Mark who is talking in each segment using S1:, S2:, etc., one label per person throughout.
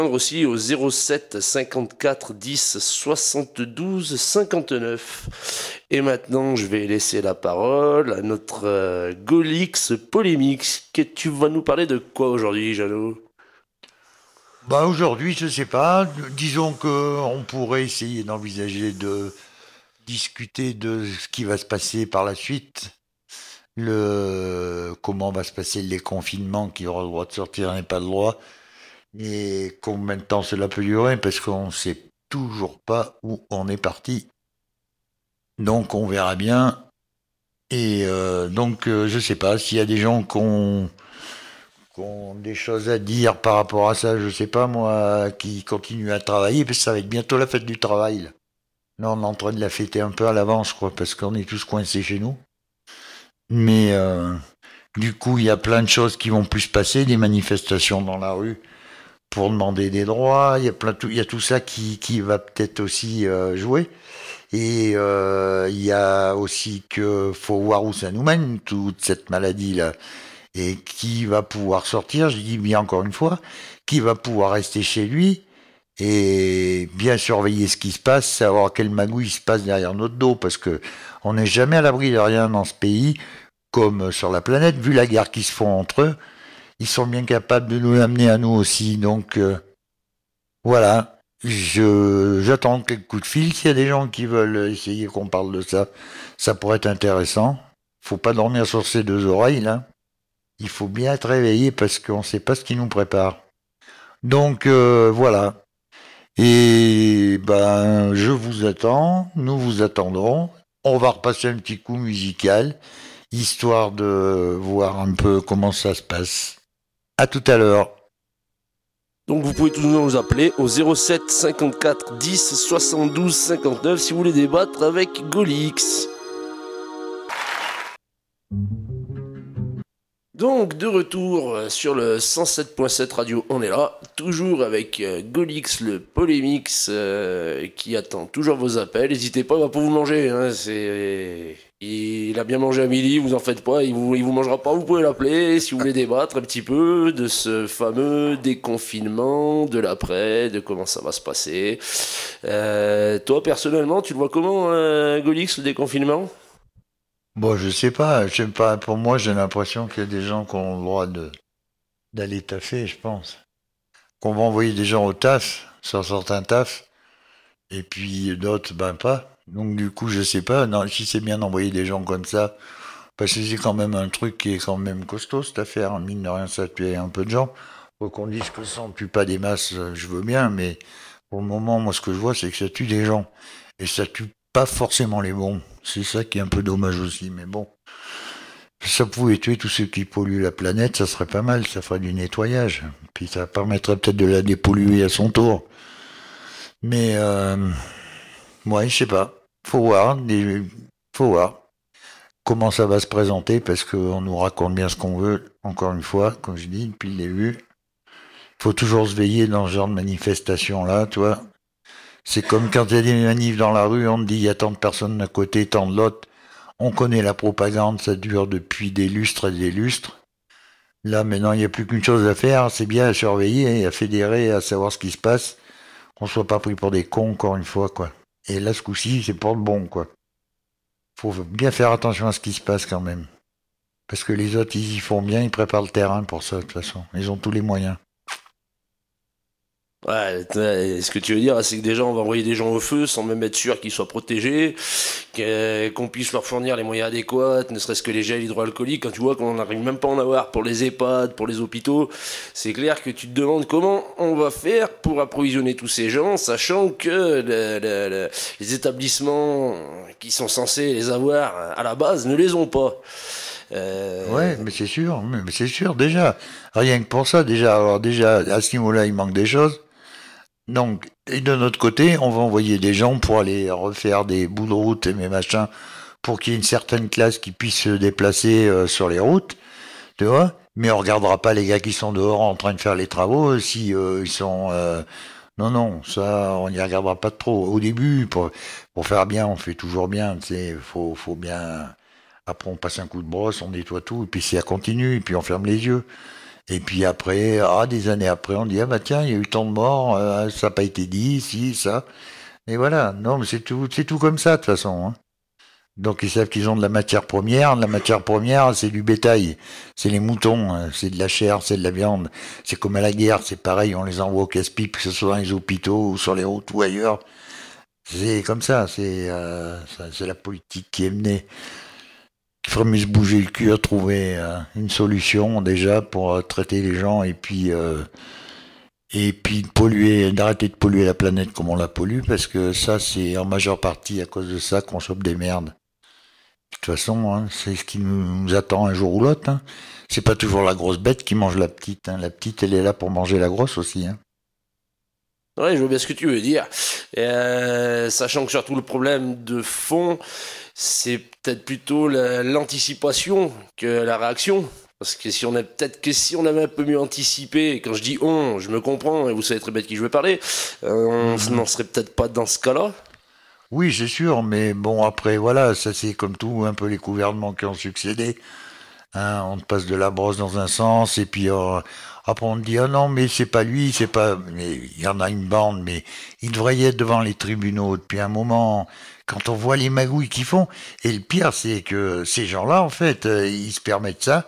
S1: Aussi au 07 54 10 72 59. Et maintenant, je vais laisser la parole à notre Golix Polémix. Que tu vas nous parler de quoi aujourd'hui, Jeannot?
S2: Bah aujourd'hui, je sais pas. Disons que on pourrait essayer d'envisager de discuter de ce qui va se passer par la suite, comment va se passer les confinements, qui aura le droit de sortir et pas le droit, et combien de temps cela peut durer, parce qu'on sait toujours pas où on est parti. Donc on verra bien. Et je sais pas s'il y a des gens qui ont des choses à dire par rapport à ça, je sais pas moi, qui continuent à travailler, parce que ça va être bientôt la fête du travail. Là, on est en train de la fêter un peu à l'avance, je crois, parce qu'on est tous coincés chez nous. Mais du coup, il y a plein de choses qui vont plus se passer, des manifestations dans la rue pour demander des droits. Il y a tout ça qui va peut-être aussi jouer. Et il y a aussi que faut voir où ça nous mène, toute cette maladie-là. Et qui va pouvoir sortir, je dis bien encore une fois, qui va pouvoir rester chez lui et bien surveiller ce qui se passe, savoir quelle magouille se passe derrière notre dos, parce que on n'est jamais à l'abri de rien dans ce pays, comme sur la planète, vu la guerre qui se font entre eux, ils sont bien capables de nous amener à nous aussi, donc voilà. J'attends quelques coups de fil. S'il y a des gens qui veulent essayer qu'on parle de ça, ça pourrait être intéressant. Faut pas dormir sur ses deux oreilles, là. Il faut bien être réveillé parce qu'on ne sait pas ce qui nous prépare. Donc voilà. Et ben, je vous attends, nous vous attendrons. On va repasser un petit coup musical, histoire de voir un peu comment ça se passe. À tout à l'heure.
S1: Donc vous pouvez toujours nous appeler au 07 54 10 72 59 si vous voulez débattre avec Golix. Donc de retour sur le 107.7 radio, on est là, toujours avec Golix le Polémix qui attend toujours vos appels. N'hésitez pas, il va pas vous manger, hein, il a bien mangé à midi, vous en faites pas, il vous mangera pas, vous pouvez l'appeler si vous voulez débattre un petit peu de ce fameux déconfinement, de l'après, de comment ça va se passer. Toi personnellement, tu le vois comment, Golix, le déconfinement?
S2: Bon, je sais pas, pour moi, j'ai l'impression qu'il y a des gens qui ont le droit d'aller taffer, je pense. Qu'on va envoyer des gens au taf, sur certains tafs, et puis d'autres, ben pas. Donc du coup, je sais pas, non, si c'est bien d'envoyer des gens comme ça, parce que c'est quand même un truc qui est quand même costaud, cette affaire. Mine de rien, ça tue un peu de gens. Faut qu'on dise que ça ne tue pas des masses, je veux bien, mais pour le moment, moi, ce que je vois, c'est que ça tue des gens. Et ça tue pas forcément les bons. C'est ça qui est un peu dommage aussi, mais bon. Si ça pouvait tuer tous ceux qui polluent la planète, ça serait pas mal, ça ferait du nettoyage. Puis ça permettrait peut-être de la dépolluer à son tour. Mais, ouais, je sais pas. Faut voir comment ça va se présenter parce qu'on nous raconte bien ce qu'on veut, encore une fois, comme je dis depuis le début. Faut toujours se veiller dans ce genre de manifestation-là, tu vois. C'est comme quand il y a des manifs dans la rue, on te dit il y a tant de personnes d'un côté, tant de l'autre. On connaît la propagande, ça dure depuis des lustres et des lustres. Là, maintenant, il n'y a plus qu'une chose à faire, c'est bien à surveiller, à fédérer, à savoir ce qui se passe, qu'on soit pas pris pour des cons, encore une fois, quoi. Et là, ce coup-ci, c'est pour le bon, quoi. Faut bien faire attention à ce qui se passe quand même. Parce que les autres, ils y font bien, ils préparent le terrain pour ça, de toute façon. Ils ont tous les moyens.
S1: Ouais, ce que tu veux dire, c'est que déjà on va envoyer des gens au feu sans même être sûr qu'ils soient protégés, qu'on puisse leur fournir les moyens adéquats, ne serait-ce que les gels hydroalcooliques. Quand tu vois qu'on n'arrive même pas à en avoir pour les EHPAD, pour les hôpitaux, c'est clair que tu te demandes comment on va faire pour approvisionner tous ces gens, sachant que les établissements qui sont censés les avoir à la base ne les ont pas.
S2: Ouais,
S1: Euh,
S2: mais c'est sûr, déjà. Rien que pour ça, déjà, alors déjà, à ce niveau-là, il manque des choses. Donc, et de notre côté, on va envoyer des gens pour aller refaire des bouts de route et mes machins, pour qu'il y ait une certaine classe qui puisse se déplacer sur les routes, tu vois. Mais on regardera pas les gars qui sont dehors en train de faire les travaux si ils sont. Non, non, ça, on n'y regardera pas trop. Au début, pour faire bien, on fait toujours bien, tu sais, faut bien. Après, on passe un coup de brosse, on nettoie tout, et puis ça continue, et puis on ferme les yeux. Et puis après, des années après, on dit, ah bah tiens, il y a eu tant de morts, ça n'a pas été dit, si, ça. Et voilà, non, mais c'est tout comme ça, de toute façon. Hein. Donc ils savent qu'ils ont de la matière première. La matière première, c'est du bétail. C'est les moutons, c'est de la chair, c'est de la viande. C'est comme à la guerre, c'est pareil, on les envoie au casse-pipe, que ce soit dans les hôpitaux ou sur les routes ou ailleurs. C'est comme ça, c'est la politique qui est menée. Il faudrait mieux se bouger le cul à trouver une solution déjà pour traiter les gens et puis d'arrêter de polluer la planète comme on la pollue parce que ça c'est en majeure partie à cause de ça qu'on chope des merdes. De toute façon, hein, c'est ce qui nous attend un jour ou l'autre. Hein. C'est pas toujours la grosse bête qui mange la petite. Hein. La petite, elle est là pour manger la grosse aussi. Hein.
S1: Ouais, je vois bien ce que tu veux dire. Sachant que surtout le problème de fond, c'est peut-être plutôt l'anticipation que la réaction. Parce que si on avait un peu mieux anticipé, et quand je dis on, je me comprends, et vous savez très bien de qui je veux parler, on n'en serait peut-être pas dans ce cas-là.
S2: Oui, c'est sûr, mais bon, après, voilà, ça c'est comme tout, un peu les gouvernements qui ont succédé. Hein, on te passe de la brosse dans un sens, et puis après on te dit, ah non, mais c'est pas lui, c'est pas... Mais il y en a une bande, mais il devrait y être devant les tribunaux depuis un moment, quand on voit les magouilles qu'ils font. Et le pire, c'est que ces gens-là, en fait, ils se permettent ça,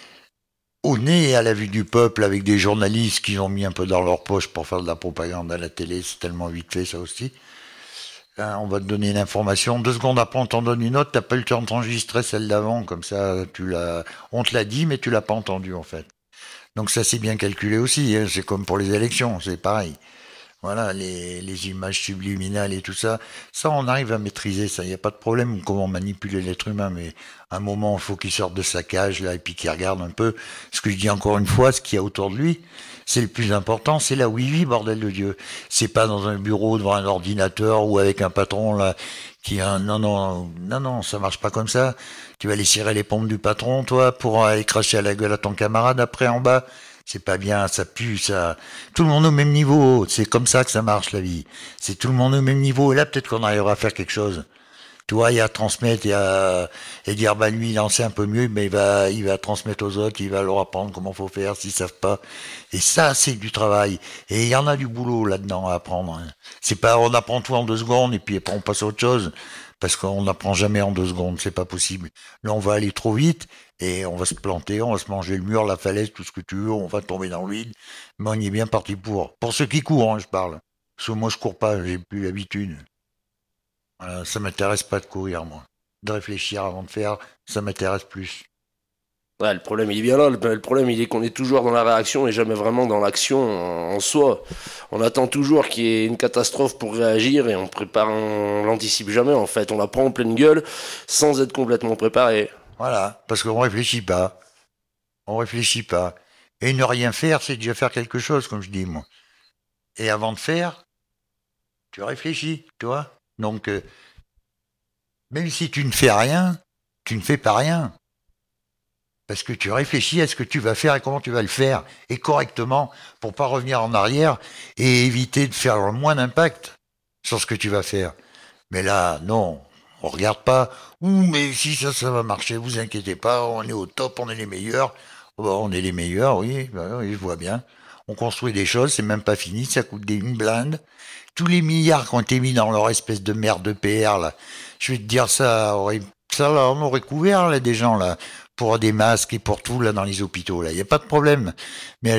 S2: au nez et à la vue du peuple, avec des journalistes qu'ils ont mis un peu dans leur poche pour faire de la propagande à la télé, c'est tellement vite fait ça aussi. Hein, on va te donner une information, 2 secondes après on t'en donne une autre, t'as pas eu le temps d'enregistrer celle d'avant, comme ça on te l'a dit mais tu l'as pas entendu en fait. Donc ça c'est bien calculé aussi, hein, c'est comme pour les élections, c'est pareil. Voilà, les images subliminales et tout ça, ça on arrive à maîtriser ça, il n'y a pas de problème comment manipuler l'être humain, mais à un moment il faut qu'il sorte de sa cage là et puis qu'il regarde un peu ce que je dis encore une fois, ce qu'il y a autour de lui. C'est le plus important, c'est là où il vit, bordel de Dieu. C'est pas dans un bureau devant un ordinateur ou avec un patron là qui a un... Non, non, non, non, ça marche pas comme ça. Tu vas aller cirer les pompes du patron, toi, pour aller cracher à la gueule à ton camarade après en bas. C'est pas bien, ça pue, ça. Tout le monde au même niveau. C'est comme ça que ça marche la vie. C'est tout le monde au même niveau. Et là, peut-être qu'on arrivera à faire quelque chose. Tu vois, il y a à transmettre et dire, bah lui, il en sait un peu mieux, mais il va transmettre aux autres, il va leur apprendre comment faut faire s'ils savent pas. Et ça, c'est du travail. Et il y en a du boulot là-dedans à apprendre. Hein. C'est pas, on apprend tout en 2 secondes et puis après on passe à autre chose. Parce qu'on n'apprend jamais en 2 secondes, c'est pas possible. Là, on va aller trop vite et on va se planter, on va se manger le mur, la falaise, tout ce que tu veux, on va tomber dans le vide. Mais on y est bien parti pour. Pour ceux qui courent, hein, je parle. Parce que moi, je cours pas, j'ai plus l'habitude. Voilà, ça m'intéresse pas de courir, moi. De réfléchir avant de faire, ça m'intéresse plus.
S1: Ouais, le problème il est bien là, le problème il est qu'on est toujours dans la réaction et jamais vraiment dans l'action en soi. On attend toujours qu'il y ait une catastrophe pour réagir et on l'anticipe jamais en fait, on la prend en pleine gueule sans être complètement préparé.
S2: Voilà, parce qu'on réfléchit pas. On réfléchit pas. Et ne rien faire, c'est déjà faire quelque chose, comme je dis, moi. Et avant de faire, tu réfléchis, tu vois. Donc, même si tu ne fais rien, tu ne fais pas rien. Parce que tu réfléchis à ce que tu vas faire et comment tu vas le faire, et correctement, pour pas revenir en arrière et éviter de faire le moins d'impact sur ce que tu vas faire. Mais là, non, on regarde pas. Ouh, mais si ça va marcher, vous inquiétez pas, on est au top, on est les meilleurs. Oh, bah, on est les meilleurs, oui, bah, oui, je vois bien. On construit des choses, c'est même pas fini, ça coûte une blinde. Tous les milliards qui ont été mis dans leur espèce de merde de PR, là, je vais te dire ça là, on aurait couvert, là, des gens, là, pour des masques et pour tout, là, dans les hôpitaux, là, il n'y a pas de problème. Mais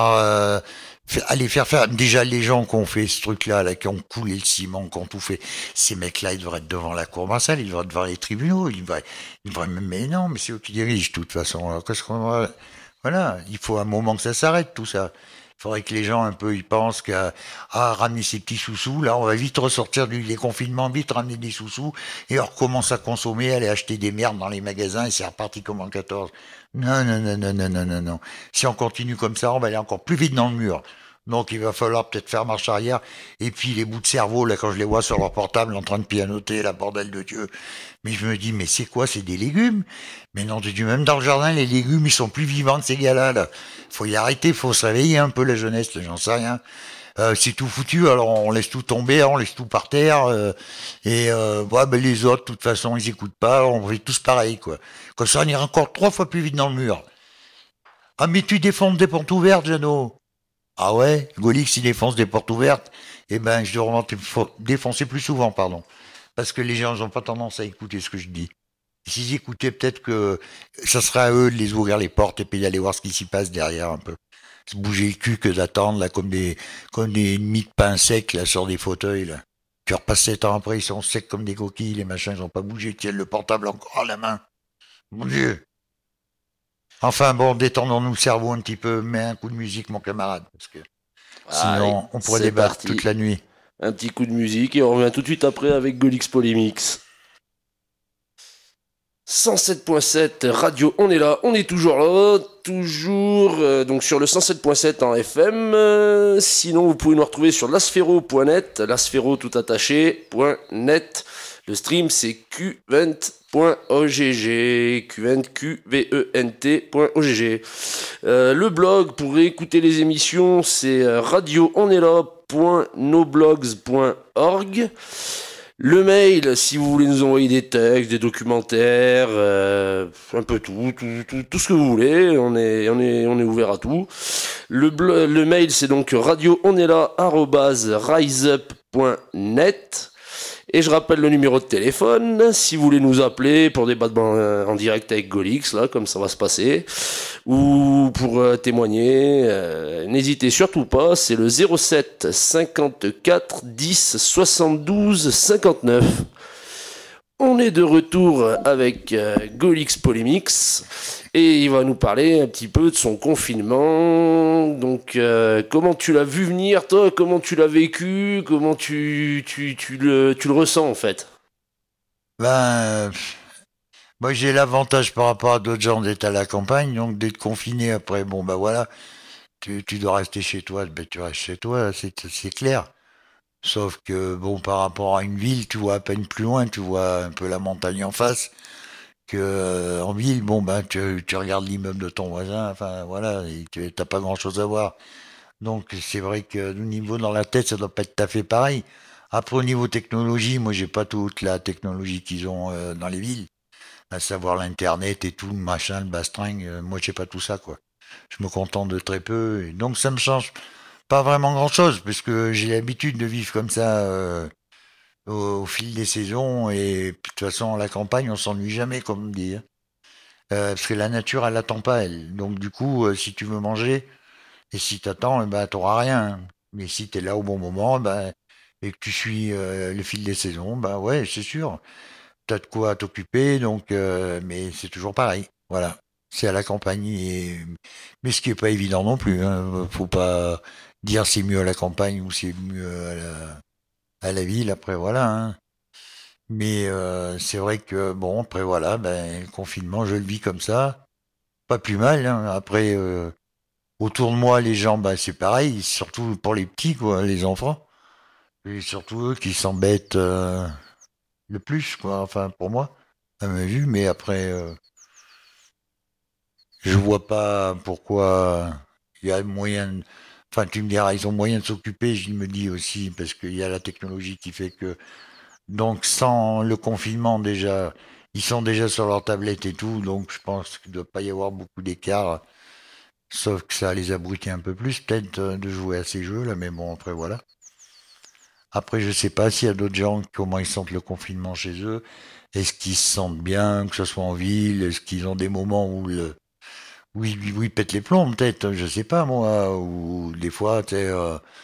S2: aller faire déjà les gens qui ont fait ce truc-là, là, qui ont coulé le ciment, qui ont tout fait, ces mecs-là, ils devraient être devant la cour martiale, ils devraient être devant les tribunaux, ils devraient même, mais non, mais c'est eux qui dirigent, de toute façon. Alors, qu'est-ce qu'on va, voilà, il faut un moment que ça s'arrête, tout ça. Il faudrait que les gens, un peu, ils pensent qu'à ramener ces petits sous-sous, là, on va vite ressortir du déconfinement, vite ramener des sous-sous, et on recommence à consommer, aller acheter des merdes dans les magasins, et c'est reparti comme en 14. Non, non, non, non, non, non, non, non. Si on continue comme ça, on va aller encore plus vite dans le mur. Donc il va falloir peut-être faire marche arrière. Et puis les bouts de cerveau, là, quand je les vois sur leur portable en train de pianoter, la bordel de Dieu. Mais je me dis, mais c'est quoi? C'est des légumes? Mais non, du même dans le jardin, les légumes, ils sont plus vivants que ces gars-là, là. Faut y arrêter, faut se réveiller un peu la jeunesse, j'en sais rien. C'est tout foutu, alors on laisse tout tomber, on laisse tout par terre, ouais, ben les autres, de toute façon, ils écoutent pas, on fait tous pareil, quoi. Comme ça, on ira encore 3 fois plus vite dans le mur. Ah, mais tu défonces des portes ouvertes, Jeannot. Ah ouais, Golix, il défonce des portes ouvertes. Eh ben, je devrais défoncer plus souvent, pardon. Parce que les gens n'ont pas tendance à écouter ce que je dis. S'ils écoutaient, peut-être que ça serait à eux de les ouvrir les portes et puis d'aller voir ce qui s'y passe derrière un peu. Se bouger le cul que d'attendre, là, comme des nids de pain secs, là, sur des fauteuils, là. Tu repasses 7 ans après, ils sont secs comme des coquilles, les machins, ils n'ont pas bougé, ils tiennent le portable encore à la main. Mon Dieu. Enfin bon, détendons-nous le cerveau un petit peu, mets un coup de musique, mon camarade, parce que
S1: Allez,
S2: sinon, on pourrait
S1: c'est
S2: débattre toute
S1: parti.
S2: la nuit.
S1: Un petit coup de musique et on revient tout de suite après avec Golix Polymix. 107.7 Radio, on est là, on est toujours donc sur le 107.7 en FM. Sinon, vous pouvez nous retrouver sur lasfero.net, lasfero tout attaché.net. Le stream c'est qvent.ogg, qvent.ogg. Le blog pour écouter les émissions c'est radioonestla.noblogs.org. Le mail, si vous voulez nous envoyer des textes, des documentaires, un peu tout ce que vous voulez, on est ouvert à tout. Le mail, c'est donc radioonestla@riseup.net. Et je rappelle le numéro de téléphone, si vous voulez nous appeler pour débattre en direct avec Golix, là, comme ça va se passer, ou pour témoigner, n'hésitez surtout pas, c'est le 07 54 10 72 59. On est de retour avec Golix Polymix et il va nous parler un petit peu de son confinement. Donc, comment tu l'as vu venir, toi? Comment tu l'as vécu? Comment tu le ressens, en fait?
S2: Ben, moi j'ai l'avantage par rapport à d'autres gens d'être à la campagne, donc d'être confiné après, bon ben voilà, tu dois rester chez toi, ben tu restes chez toi, c'est clair. Sauf que bon, par rapport à une ville, tu vois à peine plus loin, tu vois un peu la montagne en face, que en ville, bon ben tu regardes l'immeuble de ton voisin, enfin voilà, et tu t'as pas grand chose à voir. Donc c'est vrai que au niveau dans la tête, ça doit pas être tout à fait pareil. Après au niveau technologie, moi j'ai pas toute la technologie qu'ils ont dans les villes, à savoir l'internet et tout, le machin, le bastring, moi j'ai pas tout ça quoi. Je me contente de très peu, et donc ça me change pas vraiment grand chose, puisque j'ai l'habitude de vivre comme ça au fil des saisons, et puis, de toute façon, la campagne, on s'ennuie jamais, comme on dit, hein. Parce que la nature, elle attend pas, elle. Donc, du coup, si tu veux manger, et si t'attends, eh ben, t'auras rien, hein. Mais si t'es là au bon moment, ben, et que tu suis le fil des saisons, ben ouais, c'est sûr. T'as de quoi t'occuper, donc, mais c'est toujours pareil. Voilà. C'est à la campagne, mais ce qui est pas évident non plus, hein. Faut pas dire c'est mieux à la campagne ou c'est mieux à la ville, après voilà, hein. Mais c'est vrai que bon, après voilà, ben, le confinement, je le vis comme ça. Pas plus mal, hein. Après, autour de moi, les gens, ben, c'est pareil, surtout pour les petits, quoi, les enfants. Et surtout eux qui s'embêtent le plus, quoi, enfin pour moi, à ma vue, mais après, je vois pas pourquoi il y a moyen. Enfin, tu me diras, ils ont moyen de s'occuper, je me dis aussi, parce qu'il y a la technologie qui fait que. Donc, sans le confinement, déjà, ils sont déjà sur leur tablette et tout, donc je pense qu'il ne doit pas y avoir beaucoup d'écart, sauf que ça les abrutit un peu plus, peut-être, de jouer à ces jeux-là, mais bon, après, voilà. Après, je sais pas s'il y a d'autres gens, comment ils sentent le confinement chez eux. Est-ce qu'ils se sentent bien, que ce soit en ville? Est-ce qu'ils ont des moments où ils pètent les plombs, peut-être? Je sais pas, moi. Ou des fois, tu sais,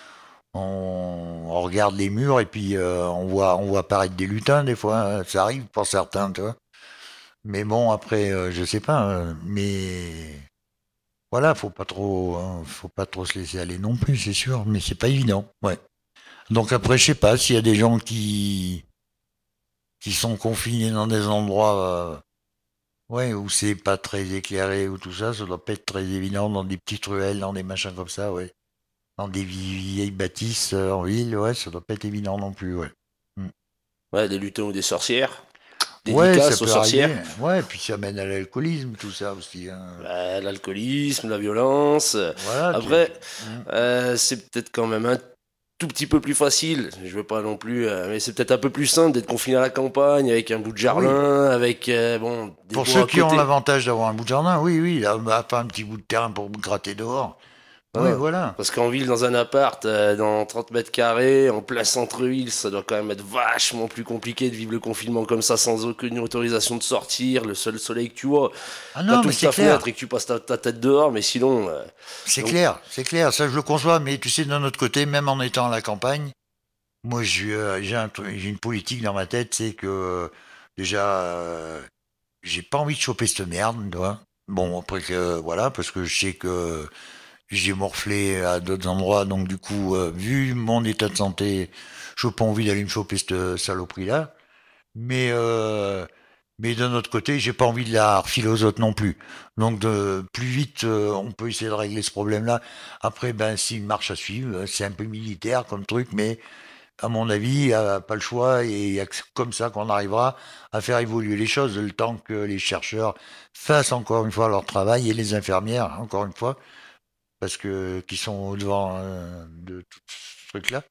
S2: on regarde les murs et puis on voit apparaître des lutins, des fois, hein. Ça arrive pour certains, tu vois. Mais bon, après, je sais pas, mais voilà, faut pas trop, hein, faut pas trop se laisser aller non plus, c'est sûr. Mais c'est pas évident, ouais. Donc après, je sais pas s'il y a des gens qui sont confinés dans des endroits ouais, où c'est pas très éclairé ou tout ça, ça doit pas être très évident dans des petites ruelles, dans des machins comme ça, ouais. Dans des vieilles bâtisses en ville, ouais, ça doit pas être évident non plus, ouais. Mm.
S1: Ouais, des lutins ou des sorcières.
S2: Ouais, ça
S1: Dédicace aux
S2: peut
S1: sorcières.
S2: arriver. Ouais, puis ça mène à l'alcoolisme, tout ça aussi, hein.
S1: L'alcoolisme, la violence.
S2: Voilà,
S1: Après,
S2: Mm.
S1: c'est peut-être quand même un tout petit peu plus facile. Je veux pas non plus, mais c'est peut-être un peu plus simple d'être confiné à la campagne avec un bout de jardin, avec bon des
S2: Pour
S1: bois
S2: ceux
S1: à
S2: qui ont
S1: côté.
S2: l'avantage d'avoir un bout de jardin, oui, là, bah, pas un petit bout de terrain pour gratter dehors. Oui,
S1: Voilà.
S2: voilà.
S1: Parce qu'en ville, dans un appart, dans 30 mètres carrés, en plein centre-ville, ça doit quand même être vachement plus compliqué de vivre le confinement comme ça sans aucune autorisation de sortir. Le seul soleil que tu vois,
S2: Ah
S1: quand
S2: non,
S1: tu
S2: mais
S1: ouvres
S2: c'est
S1: ta
S2: clair.
S1: fenêtre et que tu passes ta tête dehors, mais sinon. Donc,
S2: C'est clair, ça je le conçois, mais tu sais, d'un autre côté, même en étant à la campagne, moi j'ai une politique dans ma tête, c'est que déjà, j'ai pas envie de choper cette merde, tu vois. Bon, après que, voilà, parce que je sais que j'ai morflé à d'autres endroits, donc du coup, vu mon état de santé, je n'ai pas envie d'aller me choper cette saloperie-là. Mais, euh, mais d'un autre côté, j'ai pas envie de la refiler aux autres non plus. Donc, plus vite, on peut essayer de régler ce problème-là. Après, ben, c'est une marche à suivre. C'est un peu militaire comme truc, mais à mon avis, il n'y a pas le choix et il y a comme ça qu'on arrivera à faire évoluer les choses, le temps que les chercheurs fassent encore une fois leur travail et les infirmières, encore une fois, parce que qui sont au devant de tout ce truc-là.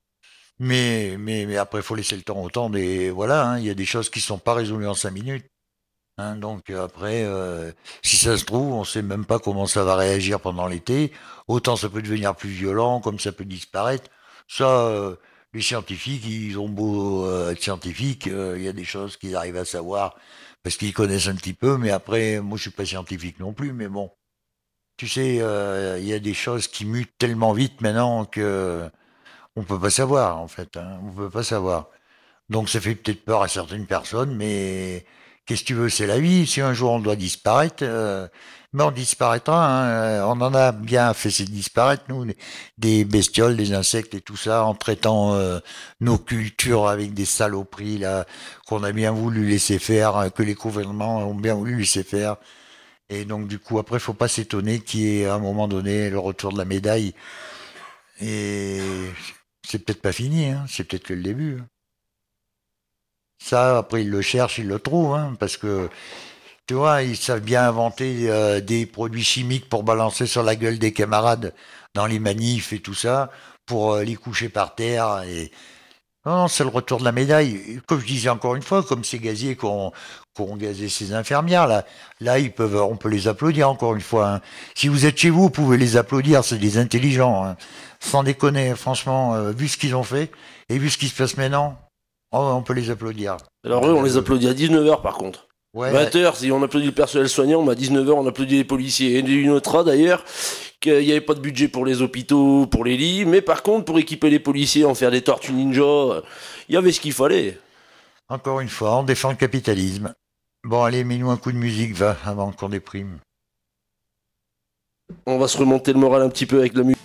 S2: Mais après, il faut laisser le temps au temps. Des, voilà, hein, il y a des choses qui sont pas résolues en 5 minutes. Hein, donc après, si ça se trouve, on sait même pas comment ça va réagir pendant l'été. Autant ça peut devenir plus violent, comme ça peut disparaître. Ça, les scientifiques, ils ont beau être scientifiques, il y a des choses qu'ils arrivent à savoir parce qu'ils connaissent un petit peu. Mais après, moi, je suis pas scientifique non plus. Mais bon, tu sais, il y a des choses qui mutent tellement vite maintenant que on peut pas savoir en fait. Hein, on peut pas savoir. Donc ça fait peut-être peur à certaines personnes, mais qu'est-ce que tu veux, c'est la vie. Si un jour on doit disparaître, mais on disparaîtra. Hein. On en a bien fait disparaître, nous, des bestioles, des insectes et tout ça, en traitant nos cultures avec des saloperies là qu'on a bien voulu laisser faire, que les gouvernements ont bien voulu laisser faire. Et donc du coup, après, faut pas s'étonner qu'il y ait à un moment donné le retour de la médaille. Et c'est peut-être pas fini, hein. C'est peut-être que le début. Hein. Ça, après, ils le cherchent, ils le trouvent, hein, parce que, tu vois, ils savent bien inventer des produits chimiques pour balancer sur la gueule des camarades dans les manifs et tout ça, pour les coucher par terre. Et... Non, c'est le retour de la médaille. Comme je disais encore une fois, comme ces gaziers qui ont gazé ces infirmières, là, on peut les applaudir encore une fois. Hein. Si vous êtes chez vous, vous pouvez les applaudir, c'est des intelligents. Hein. Sans déconner, franchement, vu ce qu'ils ont fait et vu ce qui se passe maintenant, oh, on peut les applaudir.
S1: alors eux, on les applaudit à 19h par contre.
S2: Ouais,
S1: 20h, si on applaudit le personnel soignant, mais à 19h, on applaudit les policiers. Et il notera d'ailleurs qu'il n'y avait pas de budget pour les hôpitaux, pour les lits, mais par contre, pour équiper les policiers, en faire des tortues ninja, il y avait ce qu'il fallait.
S2: encore une fois, on défend le capitalisme. Bon, allez, mets-nous un coup de musique, va, avant qu'on déprime.
S1: On va se remonter le moral un petit peu avec la musique.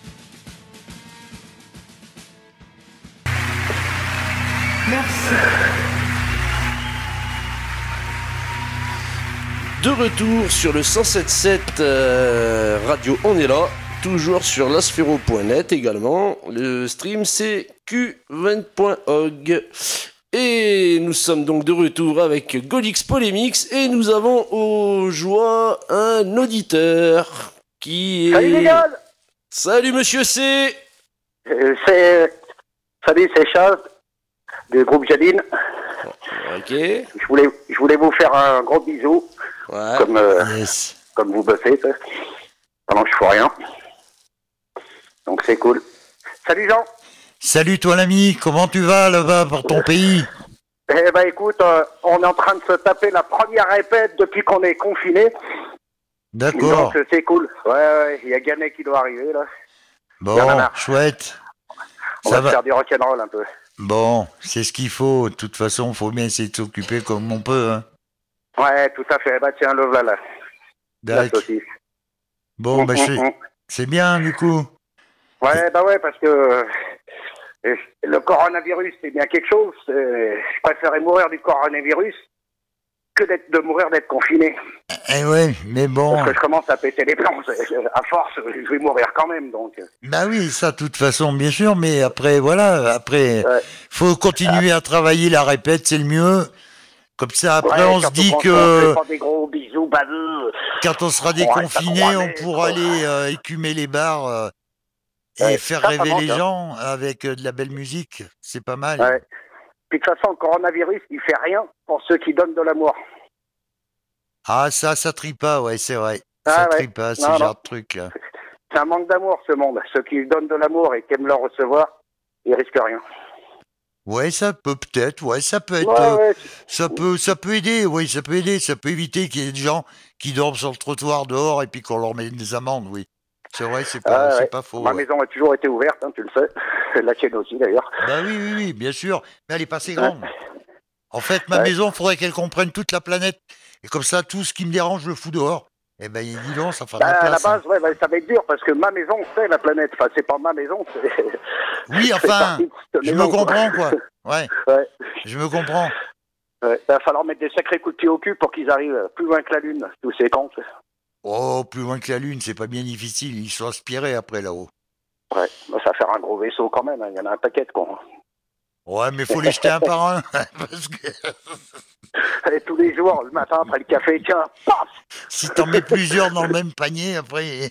S1: De retour sur le 107.7 Radio, on est là, toujours sur lasfero.net également. Le stream c'est q20.org. Et nous sommes donc de retour avec Golix Polémix et nous avons aux joies un auditeur qui est...
S3: Salut les gars.
S1: Salut Monsieur C.
S3: Salut, c'est Charles du groupe Jadine.
S1: Ok.
S3: Je voulais vous faire un gros bisou,
S1: Ouais.
S2: Yes.
S3: comme vous me faites, pendant que je fais rien. Donc c'est cool. Salut Jean.
S2: Salut toi l'ami, comment tu vas là-bas pour ton pays?
S3: Eh ben écoute, on est en train de se taper la première répète depuis qu'on est confiné.
S2: D'accord.
S3: Donc c'est cool. Ouais, il y a Gannet qui doit arriver là. Il y en a
S2: Bon,
S3: marre.
S2: chouette.
S3: On
S2: Ça
S3: va
S2: va.
S3: faire du rock'n'roll un peu.
S2: Bon, c'est ce qu'il faut. De toute façon, faut bien essayer de s'occuper comme on peut. Hein.
S3: Ouais, tout à fait. Bah tiens, le voilà. La
S2: D'accord.
S3: saucisse.
S2: Bon, bah c'est bien du coup.
S3: Ouais, bah ouais, parce que le coronavirus, c'est bien quelque chose. Je préférerais mourir du coronavirus que de mourir d'être confiné.
S2: Eh ouais, mais bon.
S3: Parce que je commence à péter les plombs. À force, je vais mourir quand même, donc.
S2: Bah oui, ça, de toute façon, bien sûr, mais après, voilà, après,
S3: Ouais.
S2: faut continuer à travailler la répète, c'est le mieux. Comme ça, après,
S3: Ouais,
S2: on se
S3: surtout
S2: dit
S3: quand
S2: que
S3: on fait pas des gros bisous baveux.
S2: quand on sera
S3: On reste à
S2: déconfiné,
S3: 3
S2: on
S3: mètres.
S2: pourra aller écumer les bars Et faire
S3: ça
S2: rêver
S3: manque,
S2: les
S3: hein.
S2: gens avec de la belle musique, c'est pas mal.
S3: Ouais. Puis de toute façon, le coronavirus, il fait rien pour ceux qui donnent de l'amour.
S2: Ah, ça trie pas, ouais, c'est vrai. Ça
S3: Ah ouais.
S2: trie pas, ce
S3: Non, non.
S2: genre de truc-là.
S3: C'est un manque d'amour, ce monde. Ceux qui donnent de l'amour et qui aiment le recevoir, ils risquent rien.
S2: Ouais, ça peut peut-être, ouais, ça peut être,
S3: Ouais, ouais.
S2: ça peut aider, oui, ça peut aider, ça peut éviter qu'il y ait des gens qui dorment sur le trottoir dehors et puis qu'on leur met des amendes, oui. C'est vrai,
S3: Ah
S2: c'est
S3: ouais.
S2: pas faux,
S3: Ma
S2: ouais.
S3: maison a toujours été ouverte, hein, tu le sais. La tienne aussi, d'ailleurs.
S2: Bah oui, oui, oui, bien sûr, mais elle est pas assez
S3: Ouais.
S2: grande. En fait, ma
S3: Ouais.
S2: maison, faudrait qu'elle comprenne toute la planète. Et comme ça, tout ce qui me dérange, je le fous dehors. Eh ben, dis donc, ça fera de
S3: Bah,
S2: la
S3: à la
S2: place, hein.
S3: base, ouais, bah, ça va être dur parce que ma maison, c'est la planète. Enfin, c'est pas ma maison, c'est.
S2: Oui,
S3: Je fais
S2: enfin,
S3: partie de cette
S2: je me
S3: maison, quoi.
S2: comprends, quoi. Ouais,
S3: Ouais.
S2: je me comprends.
S3: Ouais. Il va falloir mettre des sacrés coups de pied au cul pour qu'ils arrivent plus loin que la Lune, tous ces cons.
S2: Oh, plus loin que la Lune, c'est pas bien difficile. Ils sont aspirés après là-haut.
S3: Ouais. Bah, ça va faire un gros vaisseau quand même, hein. Il y en a un paquet de cons.
S2: Ouais, mais faut les jeter un par un. Parce que
S3: Et tous les jours, le matin, après le café, tiens, paf.
S2: si t'en mets plusieurs dans le même panier, après.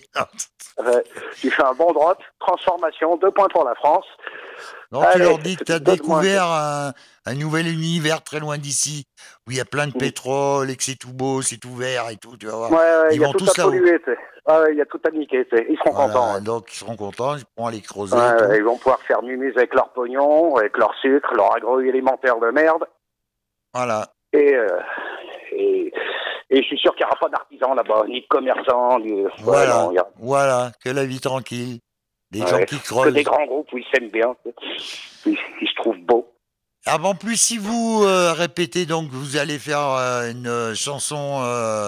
S3: Tu fais un bon drop, transformation, 2 points pour la France.
S2: Non, tu
S3: Allez,
S2: leur dis que t'as
S3: donne-moi.
S2: découvert un nouvel univers très loin d'ici, où il y a plein de pétrole et que c'est tout beau, c'est tout vert et tout, tu vas voir.
S3: Ouais, ouais,
S2: Ils
S3: il y a
S2: vont
S3: tout à
S2: tous là-haut.
S3: polluer, tu sais. Ah ouais, il y a tout à niquer, tu sais. Ils seront contents.
S2: Voilà,
S3: Ouais.
S2: donc ils seront contents, ils pourront aller
S3: Ouais,
S2: creuser et
S3: ouais,
S2: tout.
S3: ils vont pouvoir faire mumuse avec leur pognon, avec leur sucre, leur agroalimentaire de merde.
S2: Voilà,
S3: Et, et, et je suis sûr qu'il n'y aura pas d'artisans là-bas, ni de commerçants, ni. Ouais, non,
S2: voilà,
S3: il y a
S2: voilà, que la vie tranquille. Des gens
S3: ouais,
S2: qui
S3: que des
S2: creusent.
S3: grands groupes où ils s'aiment bien. Ils se trouvent beaux.
S2: Ah, en plus, si vous répétez donc, vous allez faire une chanson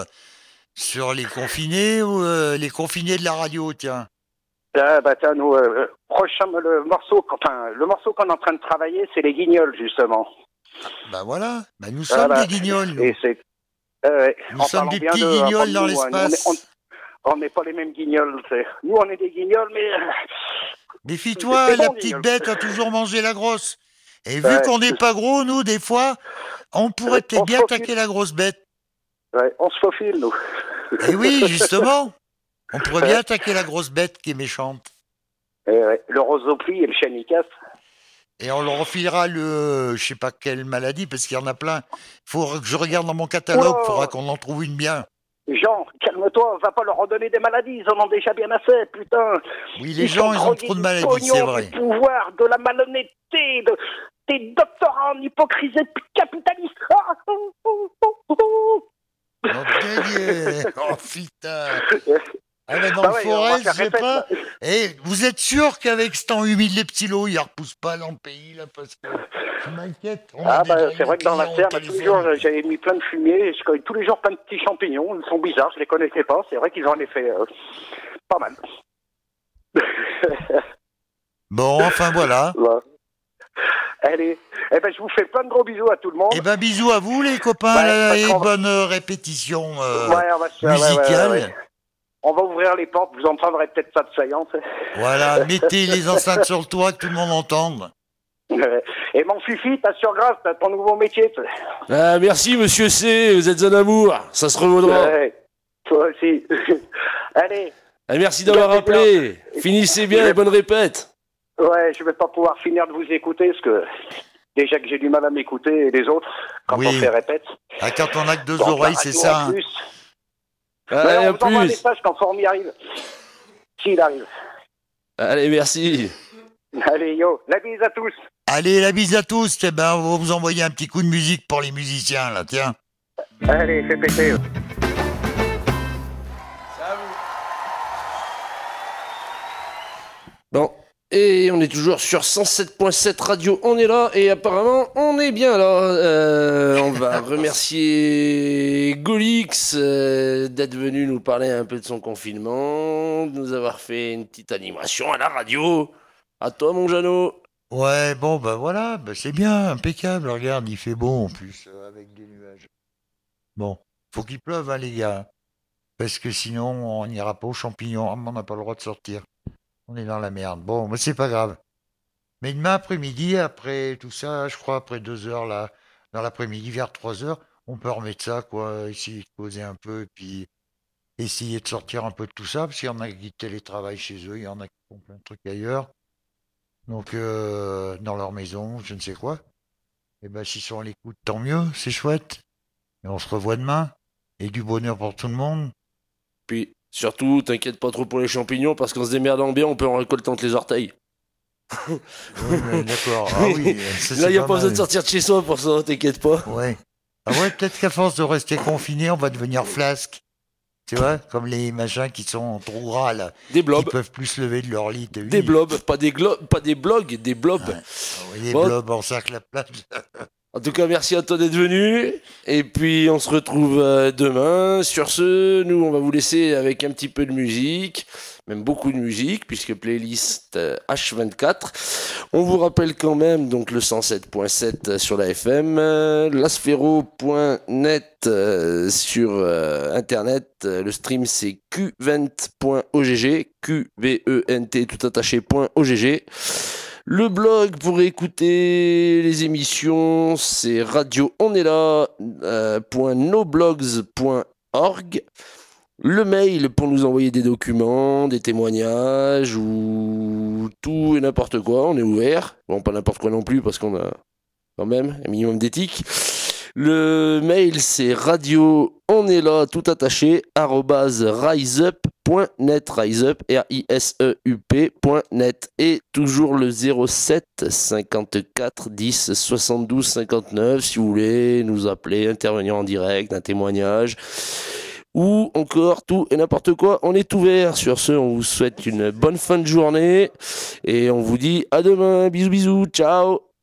S2: sur les confinés ou les confinés de la radio, tiens.
S3: Ah, bah, tiens, nous, prochain, le morceau qu'on est en train de travailler, c'est les Guignols, justement.
S2: Bah voilà, bah nous
S3: Ah,
S2: sommes
S3: bah,
S2: des guignols, nous.
S3: et c'est,
S2: Nous
S3: en
S2: sommes
S3: parlant
S2: des
S3: bien
S2: petits
S3: d'eux, hein, pas
S2: guignols
S3: de
S2: dans
S3: nous, hein. Nous,
S2: l'espace.
S3: on n'est pas les mêmes Guignols, tu sais. Nous, on est des Guignols, mais
S2: Méfie-toi,
S3: c'est
S2: la
S3: bon,
S2: petite
S3: Guignol.
S2: bête a toujours mangé la grosse. Et vu
S3: Ouais,
S2: qu'on n'est pas gros, nous, des fois, on pourrait peut-être
S3: on se
S2: bien
S3: faufile.
S2: attaquer la grosse bête.
S3: Ouais, on se faufile, nous.
S2: Eh oui, justement, on pourrait bien attaquer la grosse bête qui est méchante.
S3: Ouais, le rosopli et le chanicasse.
S2: Et on leur refilera je sais pas quelle maladie, parce qu'il y en a plein. Faut que je regarde dans mon catalogue, faudra
S3: Oula,
S2: qu'on en trouve une bien.
S3: Jean, calme-toi, va pas leur redonner des maladies, ils en ont déjà bien assez, putain.
S2: Oui, les
S3: Ils sont
S2: gens, ils ont
S3: drogués
S2: trop de
S3: du
S2: maladies, c'est
S3: pognon, du
S2: vrai.
S3: pouvoir, de la malhonnêteté, des doctorats en hypocrisie capitaliste. Ah,
S2: Non, délié. Oh, putain. Ah, mais dans
S3: bah
S2: le
S3: ouais, on va
S2: forêt, je
S3: faire
S2: sais
S3: répète,
S2: pas.
S3: là.
S2: Et vous êtes sûr qu'avec ce temps humide, les petits lots, ils repoussent pas dans le pays, là, parce que je m'inquiète. On a
S3: Ah bah
S2: déjà
S3: c'est
S2: eu un
S3: vrai que dans la
S2: client au
S3: serre, bah, tous les jours
S2: téléphone.
S3: j'avais mis plein de fumier, je connais tous les jours plein de petits champignons, ils sont bizarres, je les connaissais pas, c'est vrai qu'ils ont un effet pas mal.
S2: Bon, enfin voilà.
S3: Voilà. Allez, eh ben je vous fais plein de gros bisous à tout le
S2: Eh
S3: monde.
S2: ben, bisous à vous, les copains,
S3: Ouais,
S2: là,
S3: parce
S2: et
S3: qu'on va...
S2: bonne répétition
S3: Ouais, on va se... ouais.
S2: musicale.
S3: On va ouvrir les portes, vous entendrez peut-être pas de saillante.
S2: Voilà, mettez les enceintes sur le toit, que tout le monde entende.
S3: Et mon Fifi, t'as sur grâce, t'as ton nouveau métier.
S1: Ah, merci, monsieur C, vous êtes un amour. Ça se revaudra.
S3: Ouais, toi aussi. Allez,
S1: Ah, merci d'avoir
S3: gardez bien.
S1: rappelé. Finissez bien et bonne répète.
S3: Ouais, je vais pas pouvoir finir de vous écouter parce que déjà que j'ai du mal à m'écouter et les autres quand on
S2: Oui.
S3: fait répète.
S2: Ah, quand on a que deux
S3: Donc, la
S2: oreilles, c'est
S3: radio
S2: ça.
S3: en
S2: Hein.
S3: plus. Mais
S1: Allez,
S3: on
S1: à
S3: vous envoie un
S1: plus.
S3: message quand Formi arrive. S'il arrive.
S1: Allez, merci.
S3: Allez, yo, la bise à tous.
S2: Allez, la bise à tous. Eh ben, on va vous envoyer un petit coup de musique pour les musiciens, là, tiens.
S3: Allez, fais péter.
S1: Bon. Et on est toujours sur 107.7 radio, on est là, et apparemment, on est bien là. On va remercier Golix d'être venu nous parler un peu de son confinement, de nous avoir fait une petite animation à la radio. À toi, mon Jeannot.
S2: Ouais, bon, bah voilà, bah, c'est bien, impeccable. Regarde, il fait beau en plus, avec des nuages. Bon, faut qu'il pleuve, hein, les gars. Parce que sinon, on n'ira pas aux champignons. Ah, mais on n'a pas le droit de sortir. On est dans la merde. Bon, mais c'est pas grave. Mais demain après-midi, après tout ça, je crois, après 2 heures, là, dans l'après-midi, vers 3 heures, on peut remettre ça, quoi, essayer de poser un peu, et puis essayer de sortir un peu de tout ça, parce qu'il y en a qui télétravaillent chez eux, il y en a qui font plein de trucs ailleurs, donc dans leur maison, je ne sais quoi. Et ben s'ils sont à l'écoute, tant mieux, c'est chouette. Et on se revoit demain. Et du bonheur pour tout le monde.
S1: Puis, surtout, t'inquiète pas trop pour les champignons, parce qu'en se démerdant bien, on peut en récolter entre les orteils.
S2: Oui, mais d'accord. Ah oui, ça,
S1: Là,
S2: c'est
S1: y a
S2: pas
S1: pas besoin
S2: mal.
S1: de sortir de chez soi pour ça, t'inquiète pas.
S2: Ouais. Ah ouais, peut-être qu'à force de rester confiné, on va devenir flasque. Tu vois, comme les machins qui sont trop gras là,
S1: Des
S2: qui
S1: blobs.
S2: peuvent plus se lever de leur lit. T'as vu
S1: Des blobs, pas des blogs, des blobs.
S2: Ouais. Ah oui, les
S1: Bon,
S2: blobs en cercle à plage.
S1: en tout cas, merci à toi d'être venu. Et puis, on se retrouve demain. Sur ce, nous, on va vous laisser avec un petit peu de musique, même beaucoup de musique, puisque playlist H24. On vous rappelle quand même donc le 107.7 sur la FM, lasfero.net sur Internet. Le stream, c'est qvent.ogg, qvent tout attaché.ogg. Le blog pour écouter les émissions, c'est radioonela.noblogs.org. Le mail pour nous envoyer des documents, des témoignages ou tout et n'importe quoi, on est ouvert. Bon, pas n'importe quoi non plus parce qu'on a quand même un minimum d'éthique. Le mail c'est tout attaché @riseup.net, riseup riseup.net, et toujours le 07 54 10 72 59 si vous voulez nous appeler, intervenir en direct, un témoignage ou encore tout et n'importe quoi, on est ouvert. Sur ce, on vous souhaite une bonne fin de journée et on vous dit à demain. Bisous bisous, ciao.